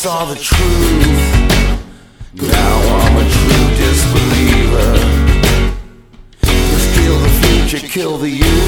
saw the truth. Now I'm a true disbeliever. Just kill the future, kill the youth.